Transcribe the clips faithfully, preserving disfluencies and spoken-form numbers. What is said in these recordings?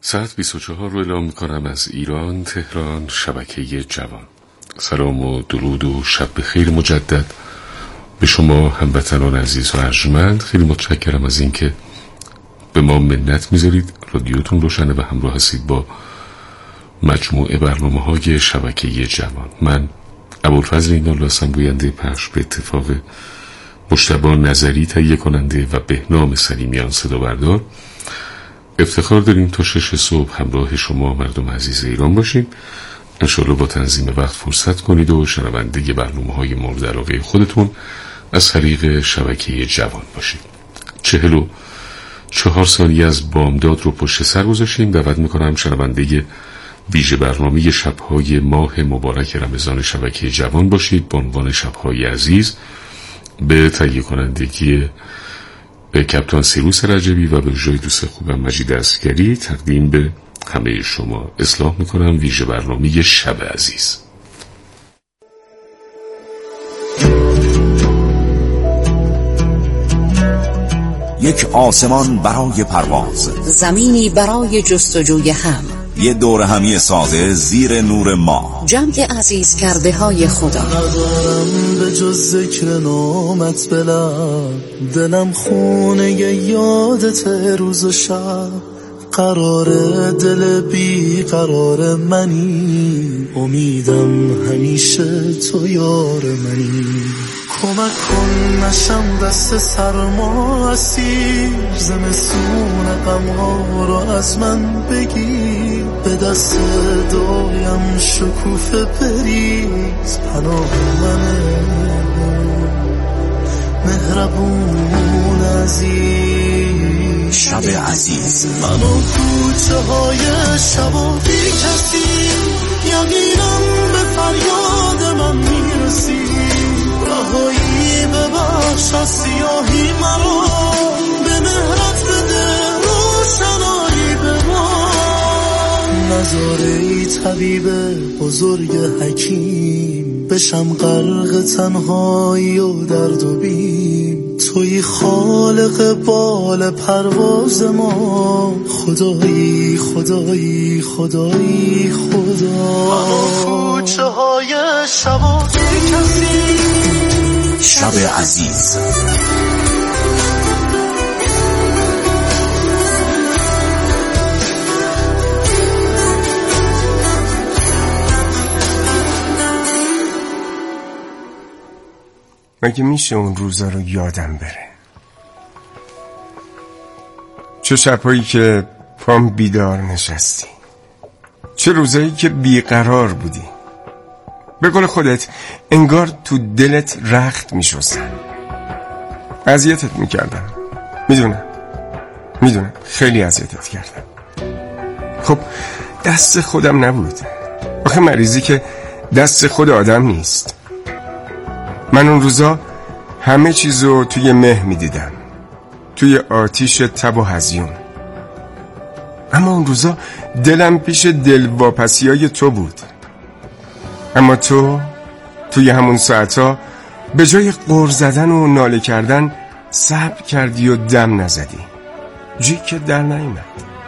ساعت بیست و چهار رو اعلام میکنم از ایران، تهران، شبکه جوان. سلام و درود و شب بخیر مجدد به شما هموطنان عزیز و ارجمند. خیلی متشکرم از اینکه به ما منت میذارید، رادیوتون روشنه و همراه هستید با مجموعه برنامه های شبکه جوان. من ابوالفضل اینال هستم، گوینده پخش، به اتفاق مجتبی نظری تهیه کننده و بهنام سلیمیان صدا بردار. افتخار داریم تا شش صبح همراه شما مردم عزیز ایران باشیم. انشالله با تنظیم وقت فرصت کنید و شنونده برنامه های مورد علاقه خودتون از طریق شبکه جوان باشید. چهل و چهار ثانیه از بامداد رو پشت سر گذاشتیم. دعوت میکنم شنونده ویژه برنامه شبهای ماه مبارک رمضان شبکه جوان باشید با عنوان شبهای عزیز، به تهیه کنندگی به کپتان سیروس رجبی و به جای دوست خوبم مجید عسکری تقدیم به همه شما اصلاح میکنم ویژه برنامه شب عزیز. یک آسمان برای پرواز، زمینی برای جستجوی هم، یه دور همی ساده زیر نور ما، جمع عزیز کرده های خدا. ندارم به جز ذکر نامت بلم، دلم خونه یادت روز و شب. قرار دل بی قرار منی، امیدم همیشه تو یار منی. کمک کن نشم دست سرما اسیر، زمستون غم‌ها رو از من بگیر. به دست دایم شکوفه بریز، پناه منه مهربون عزیز. شب عزیز. منو کوچه های شب و بی کسی، یقینم به فریاد من میرسی. رهایی ببخش از سیاهی مرا، به مهرت بده روشنایی به ما. نذاره ای طبیب بزرگ حکیم، بشم غرق تنهایی و درد و بیم. توی خالق بال پرواز ما، خدایی خدایی خدایی خدا. کوچه های شب و بی کسی. شب عزیز. مگه میشه اون روزا رو یادم بره؟ چه شبهایی که پام بیدار نشستی، چه روزایی که بیقرار بودی. به قول خودت انگار تو دلت رخت میشستن، اذیتت میکردم. میدونم میدونم خیلی اذیتت کردم. خب دست خودم نبود. آخه مریضی که دست خود آدم نیست. من اون روزا همه چیزو توی مه میدیدم، توی آتیش تب و هزیون. اما اون روزا دلم پیش دلواپسی های تو بود. اما تو توی همون ساعتا به جای غر زدن و ناله کردن صبر کردی و دم نزدی. جی که در نیامد.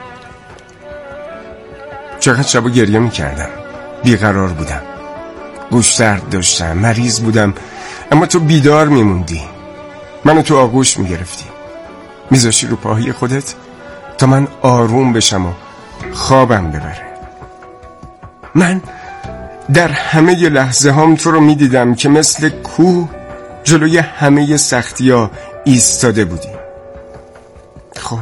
چقدر شبا گریه میکردم، بیقرار بودم، گوش درد داشتم، مریض بودم. اما تو بیدار میموندی، منو تو آغوش میگرفتی، میذاشی رو پاهی خودت تا من آروم بشم و خوابم ببره. من در همه ی لحظه هام تو رو میدیدم که مثل کوه جلوی همه سختی ها ایستاده بودی. خب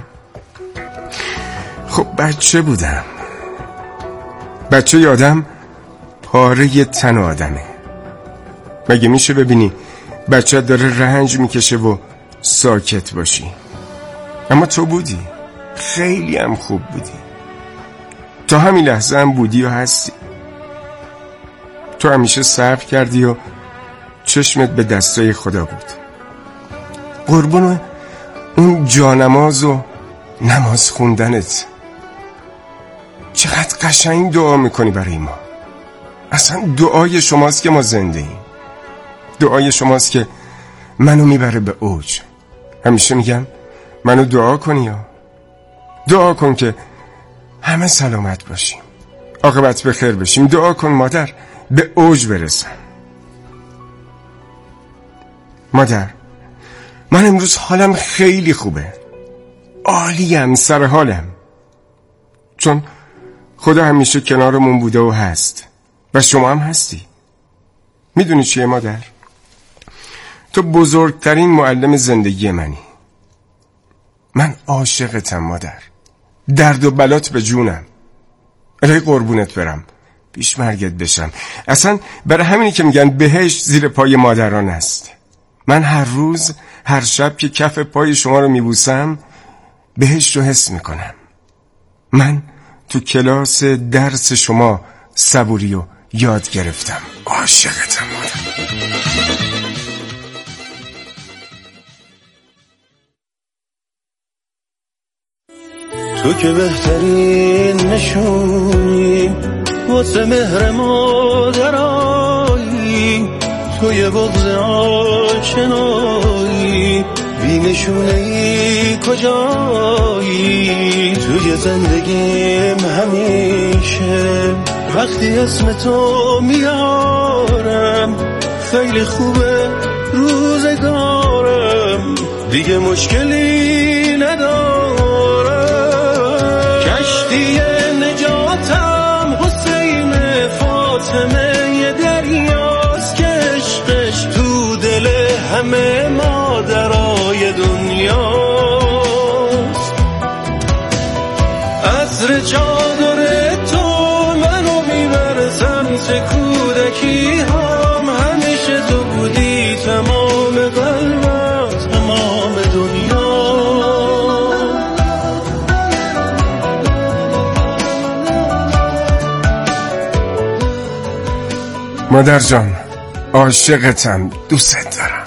خب بچه بودم. بچه یادم پاره تن آدمه. مگه میشه ببینی بچه داره رنج میکشه و ساکت باشی؟ اما تو بودی، خیلی هم خوب بودی. تا همین لحظه هم بودی و هستی. تو همیشه صبر کردی و چشمت به دستای خدا بود. قربون اون جانماز و نماز خوندنت. چقدر قشنگ دعا میکنی برای ما. اصلا دعای شماست که ما زنده ایم. دعای شماست که منو میبره به اوج. همیشه میگم منو دعا کنی یا دعا کن که همه سلامت باشیم، عاقبت به خیر بشیم. دعا کن مادر به اوج برسم. مادر، من امروز حالم خیلی خوبه، عالیم، سر حالم، چون خدا همیشه کنارمون بوده و هست و شما هم هستی. میدونی چیه مادر؟ تو بزرگترین معلم زندگی منی. من عاشقتم مادر، درد و بلات به جونم. الهی قربونت برم، پیش مرگت بشم. اصلا برای همینی که میگن بهشت زیر پای مادران است. من هر روز، هر شب که کف پای شما رو میبوسم بهشت رو حس میکنم. من تو کلاس درس شما صبوری رو یاد گرفتم. عاشقتم مادر. تو که بهترین نشونی واسه مهر مادرایی، تو یه بغض آشنایی، بی نشونه ای کجایی. توی زندگیم همیشه وقتی اسم تو میارم خیلی خوبه روزگارم، دیگه مشکلی ندارم. کشتی نجاتم حسین فاطمه یه دریاست که عشقش تو دل همه مادرای دنیاست. عصر چادر تو منو میبره سمت کودکی هم، همیشه تو بودی تمام قلبم، تمام دنیا. مادر جان، عاشقتم، دوست دارم.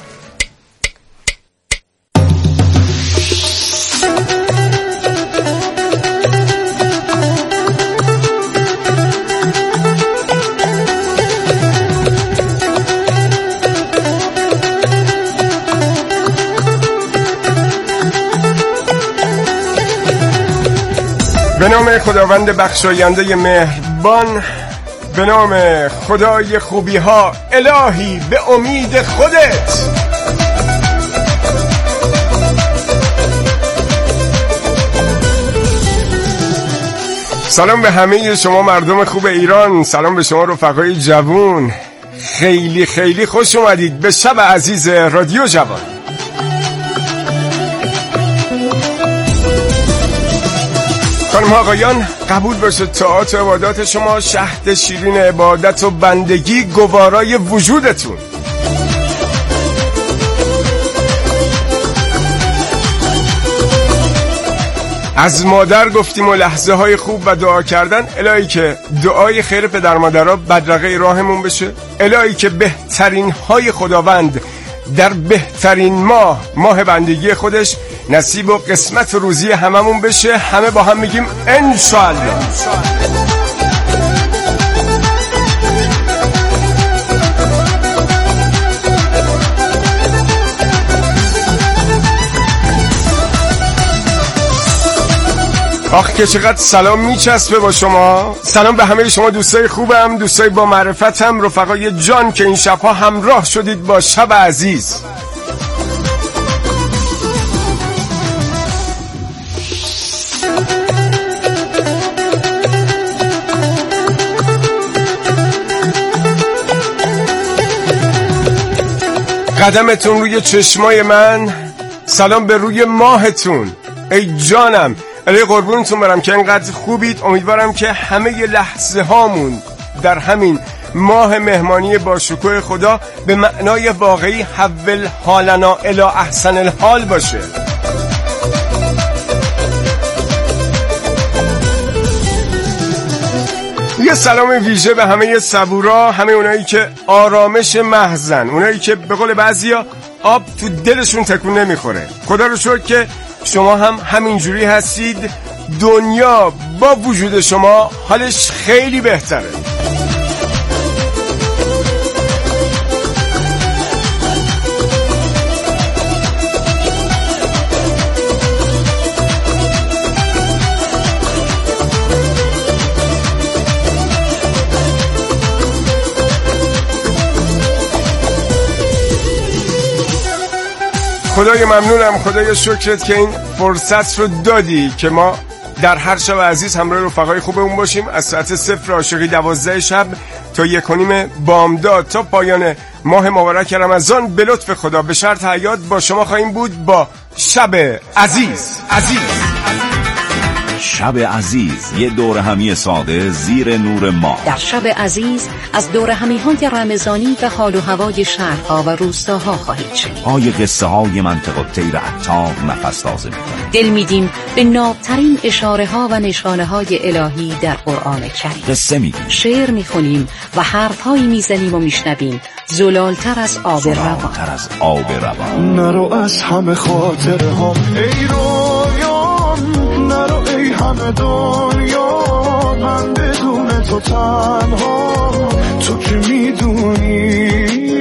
به نام خداوند بخشاینده مهربان، به نام خدای خوبی ها، الهی به امید خودت. سلام به همه شما مردم خوب ایران، سلام به شما رفقای جوون. خیلی خیلی خوش اومدید به شب عزیز رادیو جوان. خانم آقایان، قبول باشه طاعات و عبادات شما، شهد شیرین عبادت و بندگی گوارای وجودتون. از مادر گفتیم و لحظه های خوب و دعا کردن. الهی که دعای خیر پدر مادرها بدرقه راهمون بشه. الهی که بهترین های خداوند در بهترین ماه، ماه بندگی خودش، نصیب و قسمت و روزی هممون بشه. همه با هم میگیم انشالله. آخ که چقدر سلام میچسبه با شما. سلام به همه شما دوستای خوبم، دوستای با معرفتم، رفقای جان که این شبها همراه شدید با شب عزیز. قدمتون روی چشمای من، سلام به روی ماهتون. ای جانم، علی قربونتون برم که اینقدر خوبید. امیدوارم که همه لحظه هامون در همین ماه مهمانی با شکوه خدا به معنای واقعی حول حالنا الی احسن الحال باشه. یه سلام ویژه به همه صبورا، همه اونایی که آرامش محضن، اونایی که به قول بعضیا آب تو دلشون تکون نمیخوره. خدا رو شکر که شما هم همینجوری هستید. دنیا با وجود شما حالش خیلی بهتره. خدای ممنونم، خدای شکرت که این فرصت رو دادی که ما در هر شب عزیز همراه رفقای خوبمون باشیم. از ساعت صفر عاشقی دوازده شب تا یک و نیم بامداد تا پایان ماه مبارک رمضان به لطف خدا به شرط حیات با شما خواهیم بود با شب عزیز. عزیز شب عزیز، یه دور همی ساده زیر نور ماه. در شب عزیز از دور همی‌های رمضانی و حال و هوای شهرها و روستاها خواهید شنید. پای قصه های منطق الطیر عطار نفس تازه می‌کنه. دل میدیم به نابترین اشاره ها و نشانه های الهی در قرآن کریم. قصه میگیم، شعر میخونیم و حرف هایی میزنیم و میشنویم زلالتر از آب روان. زلالتر از آب روان. نرو از همه خاطر هم ای رویان، نرو ای همه دنیا، من بدون تو تنها، تو که میدونی.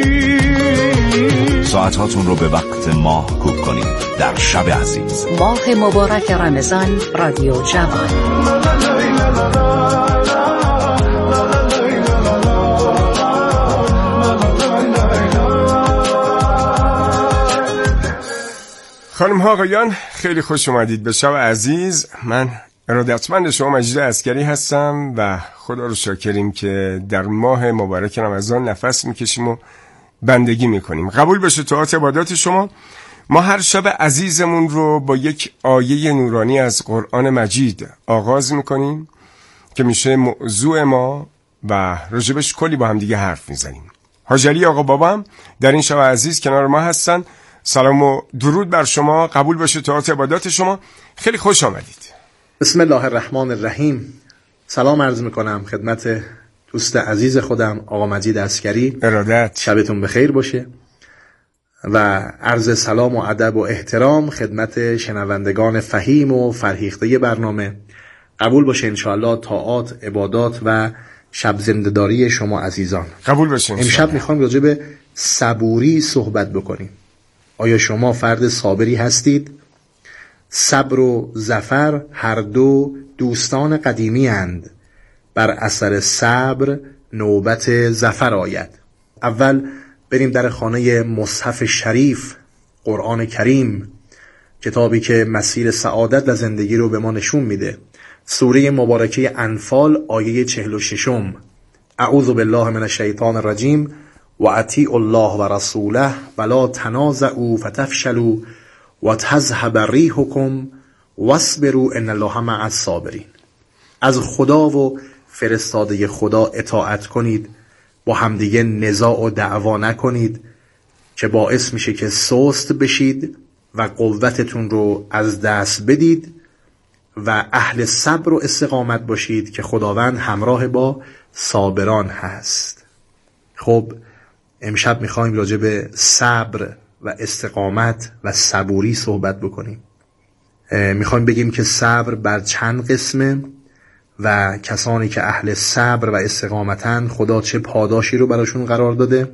ساعتاتون رو به وقت ماه کوک کنید در شب عزیز. ماه مبارک رمضان، رادیو جوان. خانم ها آقایان، خیلی خوش اومدید به شب عزیز. من ارادتمند شما مجید عسکری هستم و خدا رو شاکریم که در ماه مبارک رمضان نفس میکشیم و بندگی میکنیم. قبول بشه طاعت عبادات شما. ما هر شب عزیزمون رو با یک آیه نورانی از قرآن مجید آغاز میکنیم که میشه موضوع ما و راجبش کلی با هم دیگه حرف میزنیم. حاج علی آقا بابا هم در این شب عزیز کنار ما هستن. سلام و درود بر شما، قبول باشه طاعت عبادات شما. خیلی خوش آمدید. بسم الله الرحمن الرحیم. سلام عرض میکنم خدمت دوست عزیز خودم آقا مجید عسکری. ارادت. شبتون بخیر باشه و عرض سلام و ادب و احترام خدمت شنوندگان فهیم و فرهیخته برنامه. قبول باشه انشاءالله طاعات، عبادات و شب زنده‌داری شما عزیزان. قبول باشه انشاءالله. امشب میخوام راجع به صبوری صحبت بکنیم. آیا شما فرد صابری هستید؟ صبر و ظفر هر دو دوستان قدیمی اند. بر اثر صبر نوبت ظفر آید. اول بریم در خانه مصحف شریف، قرآن کریم، کتابی که مسیر سعادت و زندگی رو به ما نشون میده. سوره مبارکه انفال آیه چهل و ششم. اعوذ بالله من الشیطان الرجیم و اطیعوا الله و رسوله ولا تنازعوا فتفشلوا و تذهب ریحکم واصبروا ان الله مع الصابرین. از خدا و فرستاده خدا اطاعت کنید، با همدیگه نزاع و دعوا نکنید که باعث میشه که سست بشید و قوتتون رو از دست بدید و اهل صبر و استقامت باشید که خداوند همراه با صابران هست. خب امشب میخوایم راجع به صبر و استقامت و صبوری صحبت بکنیم. میخوایم بگیم که صبر بر چند قسمه و کسانی که اهل صبر و استقامتن خدا چه پاداشی رو براشون قرار داده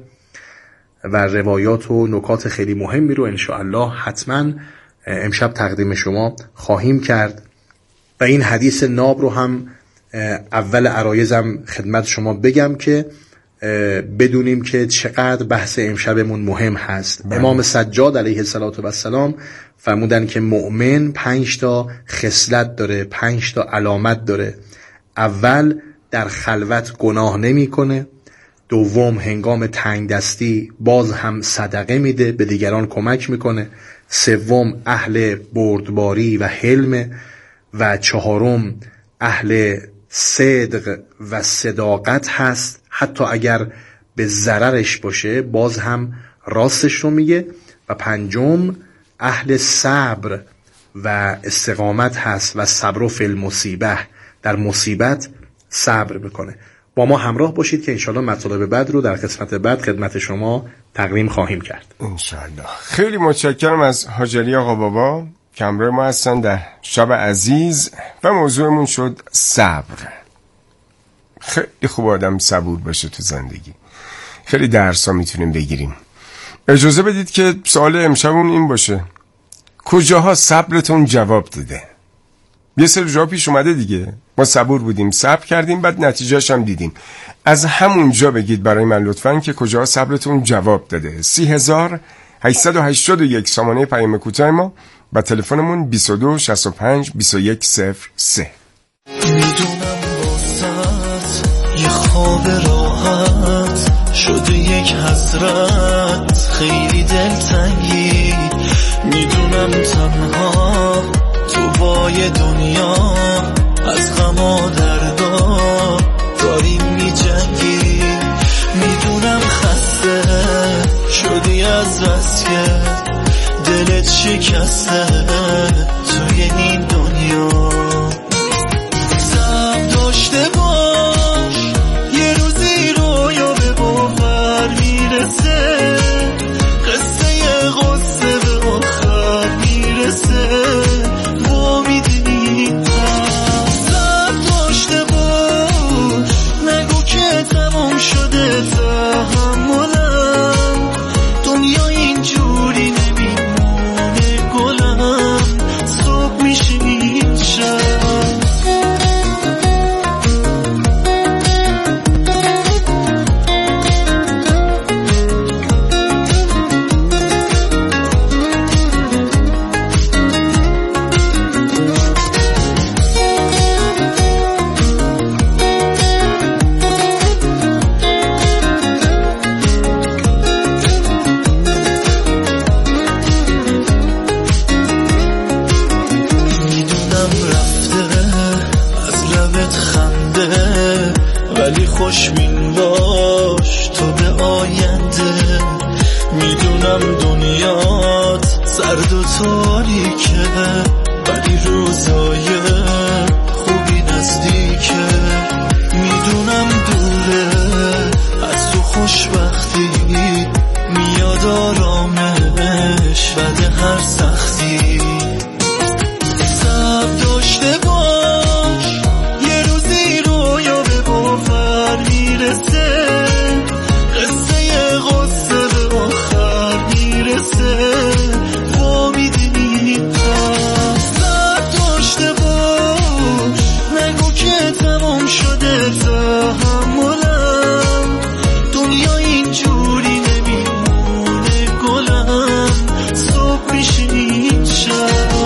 و روایات و نکات خیلی مهمی رو انشاءالله حتما امشب تقدیم شما خواهیم کرد. و این حدیث ناب رو هم اول عرایزم خدمت شما بگم که بدونیم که چقدر بحث امشبمون مهم هست. بله. امام سجاد علیه السلام فرمودن که مؤمن پنج تا خصلت داره، پنج تا علامت داره. اول در خلوت گناه نمی کنه. دوم هنگام تنگ دستی باز هم صدقه میده، به دیگران کمک میکنه. سوم اهل بردباری و حلم و چهارم اهل صدق و صداقت هست، حتی اگر به ضررش باشه باز هم راستش رو میگه. و پنجم اهل صبر و استقامت هست و صبر و فی المصیبه، در مصیبت صبر میکنه. با ما همراه باشید که انشالله مطالب بعد رو در قسمت بعد خدمت شما تقدیم خواهیم کرد انشالله. خیلی متشکرم از حاج علی آقا بابا که همراه ما هستن در شب عزیز و موضوعمون شد صبر. خیلی خوب آدم صبور باشه تو زندگی. خیلی درس ها میتونیم بگیریم. اجازه بدید که سوال امشبمون این باشه: کجاها صبرتون جواب داده؟ یه سری جا پیش اومده دیگه، ما صبور بودیم، صبر کردیم، بعد نتیجهش هم دیدیم. از همون جا بگید برای من لطفاً که کجاها صبرتون جواب داده. سی هزار هشت هشت یک سامانه پیام کوتاه ما و تلفنمون بیست و دو شصت و پنج بیست و یک صفر سه. میدونم واسط یه خواب راحت شده یک حسرت، خیلی دلتنگی. میدونم تنها تو بای دنیا از غم و دردا داری میجنگی. میدونم خسته شدی از بس که دلت شکسته توی این دنیا. صبر داشته باش یه روزی رویا به باور میرسه، قصه غصه به آخر میرسه. امیدی صبر داشته باش، نگو که تمام شده تحملم. دنیا اینجوری نمیمونه گلم، صبح میشه این شب. خوشبین باش تو به آینده. میدونم دنیات سرد و تاریکه، ولی روزای خوبی نزدیکه. میدونم دوره از تو خوشبختی میاد آرامش بعد هر سختی. صبر داشته باش یه روزی رویا به باور میرسه، قصه غصه به آخر میرسه. امیدی صبر داشته باش، نگو که تمام شده تحملم. دنیا اینجوری نمیمونه گلم، صبح میشه این شب.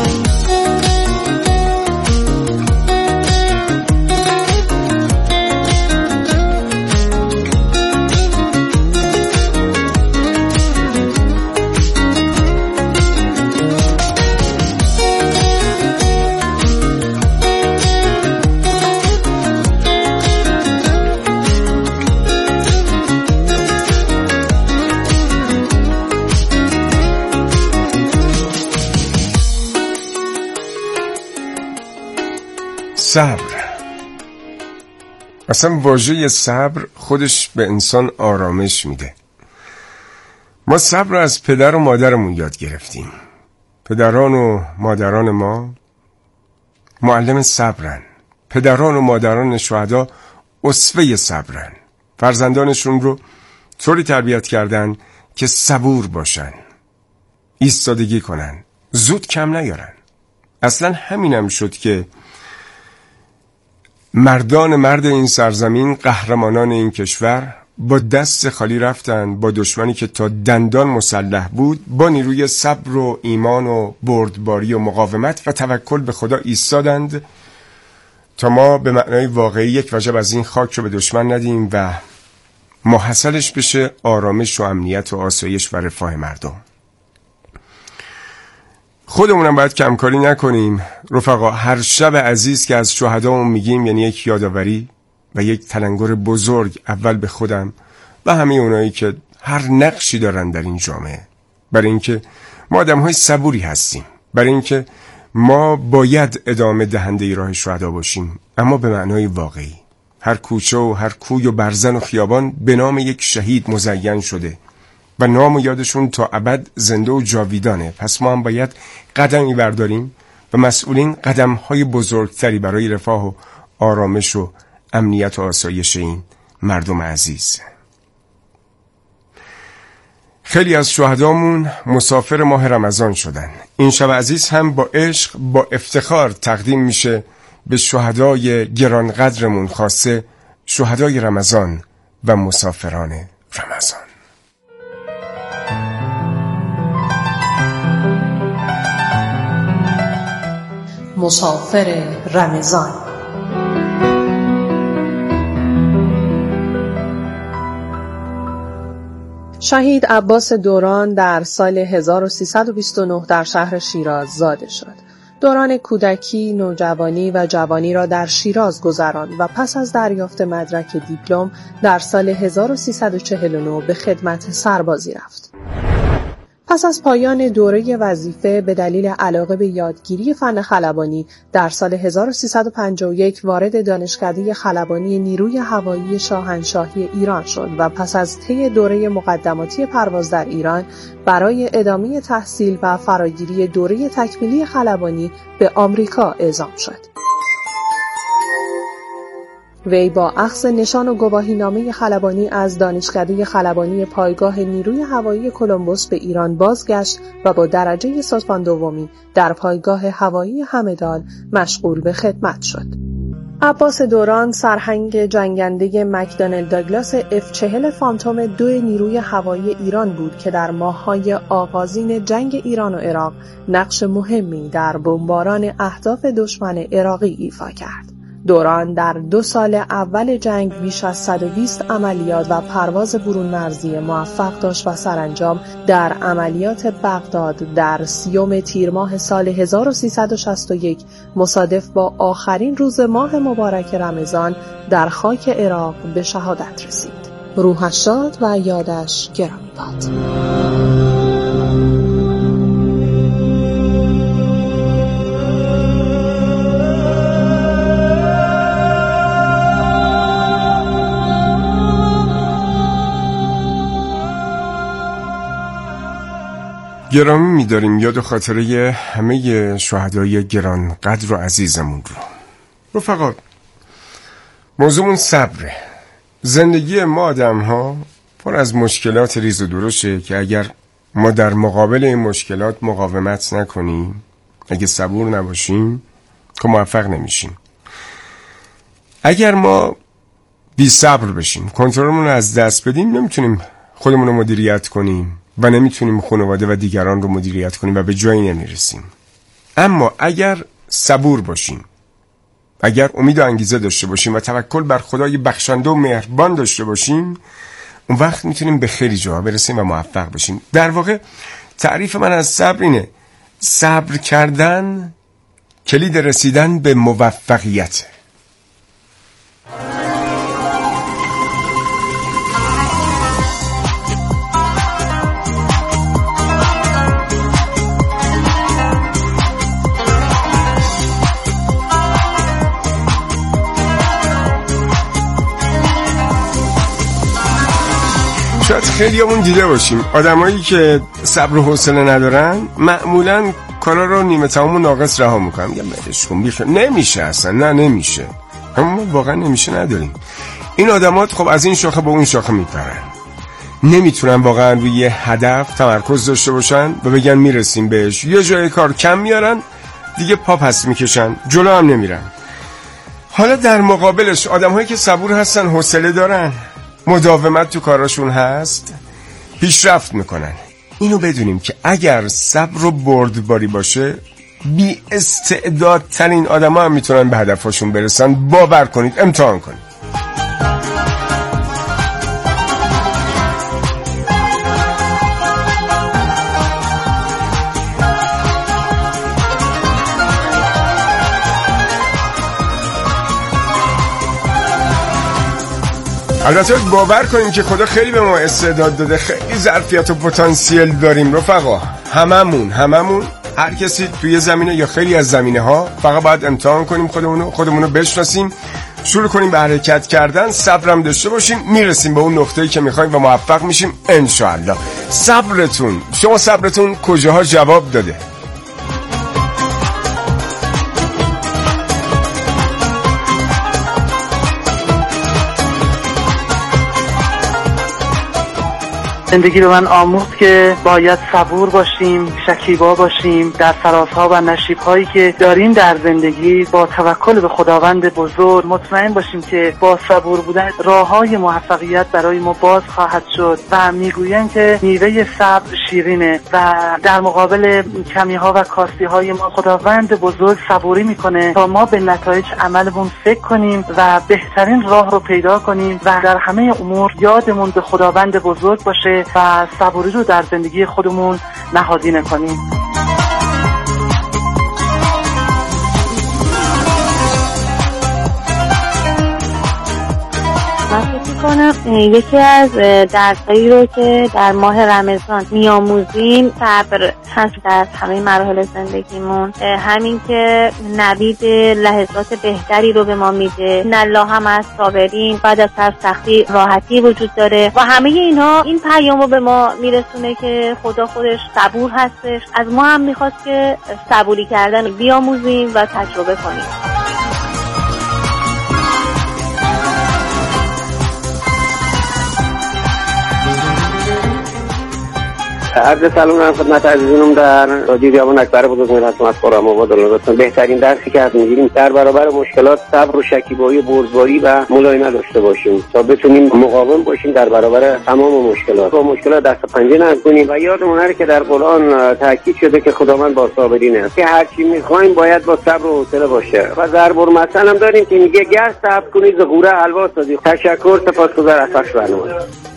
صبر. اصلا واژه صبر خودش به انسان آرامش میده. ما صبر رو از پدر و مادرمون یاد گرفتیم. پدران و مادران ما معلم صبرن. پدران و مادران شهدا اسوه صبرن. فرزندانشون رو طوری تربیت کردن که صبور باشن، ایستادگی کنن، زود کم نیارن. اصلا همینم شد که مردان مرد این سرزمین، قهرمانان این کشور، با دست خالی رفتن با دشمنی که تا دندان مسلح بود. با نیروی صبر و ایمان و بردباری و مقاومت و توکل به خدا ایستادند تا ما به معنای واقعی یک وجب از این خاک رو به دشمن ندیم و محصلش بشه آرامش و امنیت و آسایش و رفاه مردم. خودمونم باید کمکاری نکنیم رفقا. هر شب عزیز که از شهدامون میگیم یعنی یک یادآوری و یک تلنگر بزرگ، اول به خودم و همه اونایی که هر نقشی دارن در این جامعه، برای اینکه ما آدم‌های صبوری هستیم، برای اینکه ما باید ادامه دهنده راه شهدا باشیم، اما به معنای واقعی. هر کوچه و هر کوی و برزن و خیابان به نام یک شهید مزین شده و نام و یادشون تا ابد زنده و جاویدانه. پس ما هم باید قدمی برداریم و مسئولین قدم‌های بزرگتری برای رفاه و آرامش و امنیت و آسایش این مردم عزیز. خیلی از شهدامون مسافر ماه رمضان شدن. این شب عزیز هم با عشق، با افتخار تقدیم میشه به شهدای گرانقدرمون، خاصه شهدای رمضان و مسافران رمضان. مسافر رمضان. شهید عباس دوران در سال هزار و سیصد و بیست و نه در شهر شیراز زاده شد. دوران کودکی، نوجوانی و جوانی را در شیراز گذراند و پس از دریافت مدرک دیپلم در سال هزار و سیصد و چهل و نه به خدمت سربازی رفت. پس از پایان دوره وظیفه به دلیل علاقه به یادگیری فن خلبانی در سال هزار و سیصد و پنجاه و یک وارد دانشکده خلبانی نیروی هوایی شاهنشاهی ایران شد و پس از طی دوره مقدماتی پرواز در ایران برای ادامه تحصیل و فراگیری دوره تکمیلی خلبانی به آمریکا اعزام شد. وی با اخذ نشان و گواهینامه خلبانی از دانشکده خلبانی پایگاه نیروی هوایی کلمبوس به ایران بازگشت و با درجه ستوان دومی در پایگاه هوایی همدان مشغول به خدمت شد. عباس دوران سرهنگ جنگنده مکدانل داگلاس اف چهل فانتوم دو نیروی هوایی ایران بود که در ماه‌های آغازین جنگ ایران و عراق نقش مهمی در بمباران اهداف دشمن عراقی ایفا کرد. دوران در دو سال اول جنگ بیش از صد و بیست عملیات و پرواز برون مرزی موفق داشت و سرانجام در عملیات بغداد در سیوم تیر ماه سال هزار و سیصد و شصت و یک مصادف با آخرین روز ماه مبارک رمضان در خاک عراق به شهادت رسید. روحش شاد و یادش گرامی باد. گرامی می‌داریم یاد و خاطره همه شهدای گران قدر و عزیزمون رو. رفقا، موضوعمون صبره. زندگی ما آدم ها پر از مشکلات ریز و درشته که اگر ما در مقابل این مشکلات مقاومت نکنیم، اگه صبور نباشیم که موفق نمیشیم. اگر ما بی صبر بشیم، کنترلمون رو از دست بدیم، نمیتونیم خودمون رو مدیریت کنیم و نمیتونیم خانواده و دیگران رو مدیریت کنیم و به جایی نمیرسیم. اما اگر صبور باشیم، اگر امید و انگیزه داشته باشیم و توکل بر خدای بخشنده و مهربان داشته باشیم، اون وقت میتونیم به خیلی جاها برسیم و موفق بشیم. در واقع تعریف من از صبر اینه: صبر کردن کلید رسیدن به موفقیت. شاید خیلی همون دیده باشیم آدمایی که صبر و حوصله ندارن معمولاً کارا رو نیمه تمام و ناقص رها میکنن. میگم بهش کن بیخ نمیشه، اصلا نه نمیشه، اما واقعا نمیشه نداریم. این آدمات خب از این شاخه به اون شاخه میپرن، نمیتونن واقعا روی یه هدف تمرکز داشته باشن و بگن میرسیم بهش. یه جای کار کم میارن دیگه پا پس میکشن، جلو هم نمیرن. حالا در مقابلش آدمایی که صبور هستن، حوصله دارن، مداومت تو کاراشون هست، پیشرفت میکنن. اینو بدونیم که اگر صبر و بردباری باشه، بی استعدادترین آدم ها هم میتونن به هدفشون برسن. باور کنید، امتحان کنید. البته باور کنیم که خدا خیلی به ما استعداد داده، خیلی ظرفیت و پتانسیل داریم رفقا. هممون هممون هر کسی توی زمینه یا خیلی از زمینه ها، فقط باید امتحان کنیم خودمونو خودمونو بشناسیم، شروع کنیم به حرکت کردن، صبرم داشته باشیم، میرسیم به اون نقطه‌ای که میخوایم و موفق میشیم انشاءالله. صبرتون، شما صبرتون کجاها جواب داده؟ زندگی به من آموخت که باید صبور باشیم، شکیبا باشیم در فرازها و نشیب‌هایی که داریم در زندگی. با توکل به خداوند بزرگ مطمئن باشیم که با صبور بودن راه‌های موفقیت برای ما باز خواهد شد و میگویند که میوه صبر شیرینه و در مقابل کمی‌ها و کاستی‌های ما خداوند بزرگ صبوری میکنه تا ما به نتایج عملمون فکر کنیم و بهترین راه رو پیدا کنیم و در همه امور یادمون به خداوند بزرگ باشه و صبوری رو در زندگی خودمون نهادینه کنیم. من فکر می‌کنم یکی از درسایی رو که در ماه رمضان می‌آموزیم صبر هست در همه مراحل زندگیمون. همین که نوید لحظات بهتری رو به ما میده. ان الله هم از صابرین، بعد از هر سختی راحتی وجود داره و همه اینا این پیام رو به ما میرسونه که خدا خودش صبور هستش. از ما هم میخواست که صبوری کردن بیاموزیم و تجربه کنیم. عرض سلام هم خدمت عزیزانم در رادیو جوان اکبر بزرگ ملت از خرم آباد لطفاً بهترین درسی که از میگیریم در برابر مشکلات صبر و شکیبایی و بردباری و ملایمت داشته باشیم تا بتونیم مقاوم باشیم در برابر تمام مشکلات. با مشکلات دست پنجه نرم کنیم و یادمون نره که در قرآن تاکید شده که خداوند با صابرینه است که هر چی میخوایم باید با صبر و حوصله باشه. و ضرب المثل هم داریم که میگه گر صبر کنید ز غوره حلوا سازی. تشکر، سپاسگزار از پخش برنامه.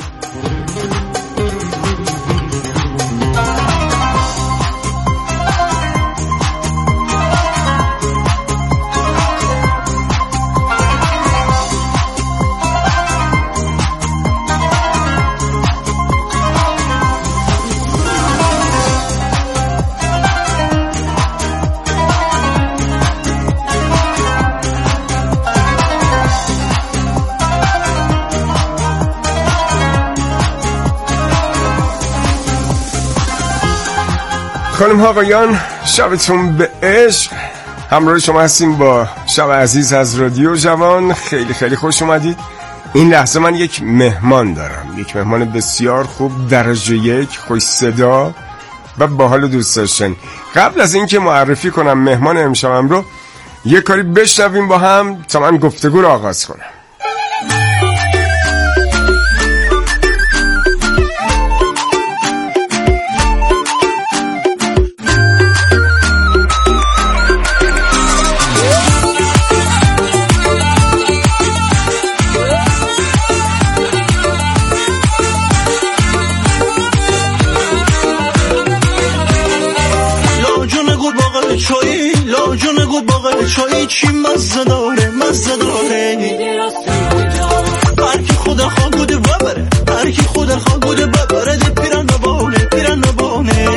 خانم آقایان، شبتون به عشق. همراه شما هستیم با شب عزیز از رادیو جوان. خیلی خیلی خوش اومدید. این لحظه من یک مهمان دارم، یک مهمان بسیار خوب، درجه یک، خوش صدا و باحال و دوست داشتنی. قبل از اینکه معرفی کنم مهمان امشبم رو، یک کاری بشنویم با هم تا من گفتگو رو آغاز کنم. چای چی مزه داره مزه داره هر کی خدا خواه بوده ببره هر کی خدا خواه بوده ببره ده پیرن نبانه پیرن نبانه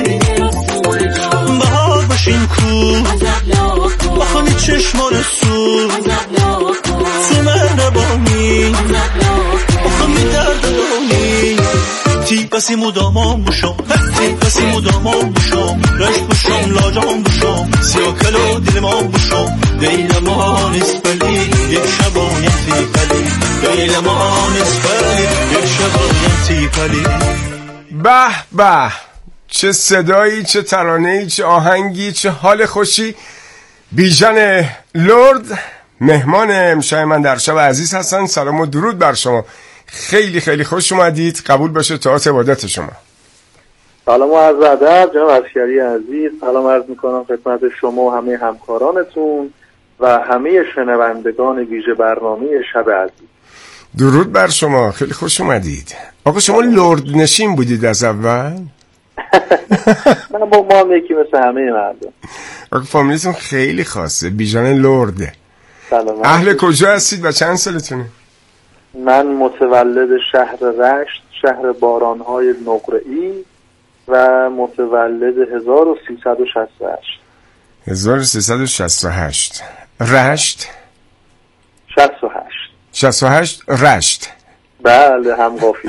بهار باشین کو بخوانی چشمان سو تو مهربانی بخوانی درد دانی تی پسی مدامان بشم تی پسی مدامان بشم رشت بشم لاجان بشم سیاه کلو دل ما بشم دیل ما نسپلی یک شبانیتی پلی دیل ما نسپلی یک شبانیتی پلی. به به، چه صدایی، چه ترانه‌ای، چه آهنگی، چه حال خوشی. بیژن لرد مهمان امشب من در شب عزیز هستن. سلام و درود بر شما. خیلی خیلی خوش اومدید. قبول باشه طاعت عبادت شما. سلام و عرض ادب جناب عسکری عزیز. سلام عرض میکنم خدمت شما و همه همکارانتون و همه شنوندگان ویژه برنامه شب عزیز. درود بر شما، خیلی خوش اومدید. آقا شما لرد نشین بودید از اول؟ من با ما هم یکی مثل همه مردم. آقا فامیلیتون خیلی خاصه، بیژن لرده. سلام. اهل کجا هستید و چند سالتونه؟ من متولد شهر رشت، شهر بارانهای نقره‌ای و متولد هزار و سیصد و شصت و هشت. هزار و سیصد و شصت و هشت رشت؟ شصت و هشت. شصت و هشت رشت. بله هم قافیه.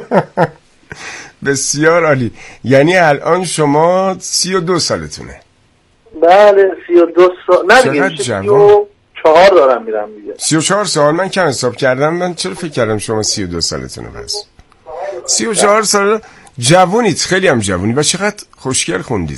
بسیار عالی. یعنی الان شما سی و دو سالتونه؟ بله سی و دو سال. نه دیگه سی و چهار دارم میرم دیگه. سی و چهار سال. من کم حساب کردم. من چرا فکر کردم شما سی و دو سالتونه بس؟ سی و چهار سال جوونید، خیلی هم جوونی و چقدر خوشگل خوندید.